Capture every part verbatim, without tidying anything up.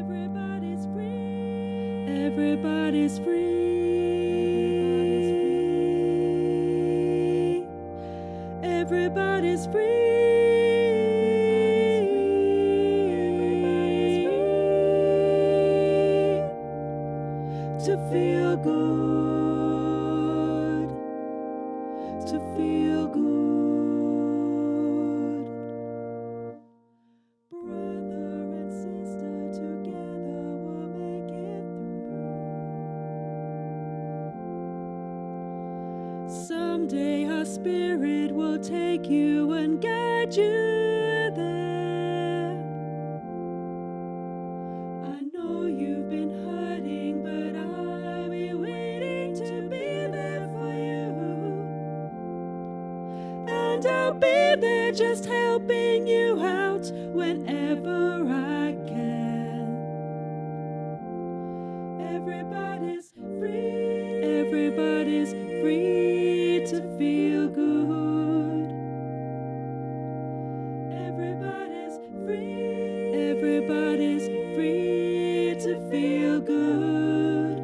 Everybody's free. Everybody's free. Everybody's free. To feel good. To feel good. Brother and sister, together we'll make it through. Someday our spirit will take you and guide you there. I know you've been hurting, but I'll be waiting to be there for you. And I'll be there just helping you out whenever I can. Everybody's free. Everybody's free to feel good. Everybody's free. Everybody's free to feel good.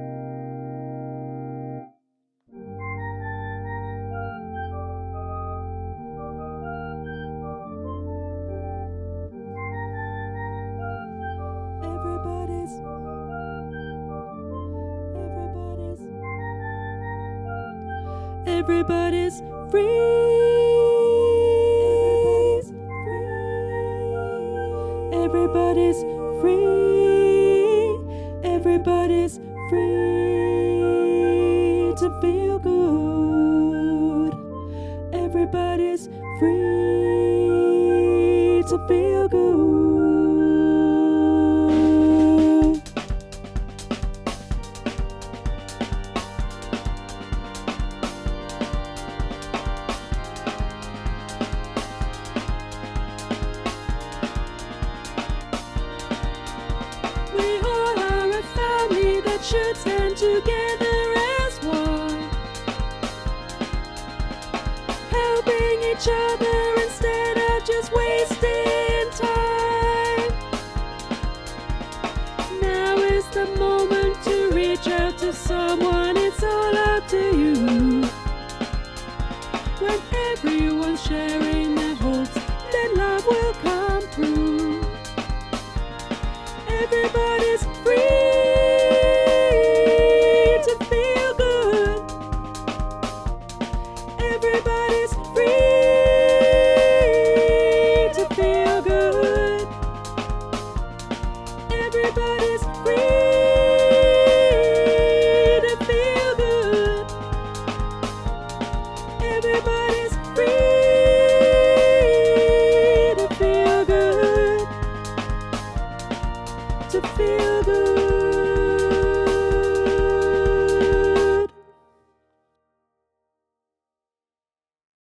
Everybody's, everybody's, everybody's free. Everybody's free. Everybody's free to feel good. Everybody's free to feel good. Should stand together as one, helping each other instead of just wasting time. Now is the moment to reach out to someone, it's all up to you. When everyone's sharing their hopes, then love will come through. Everybody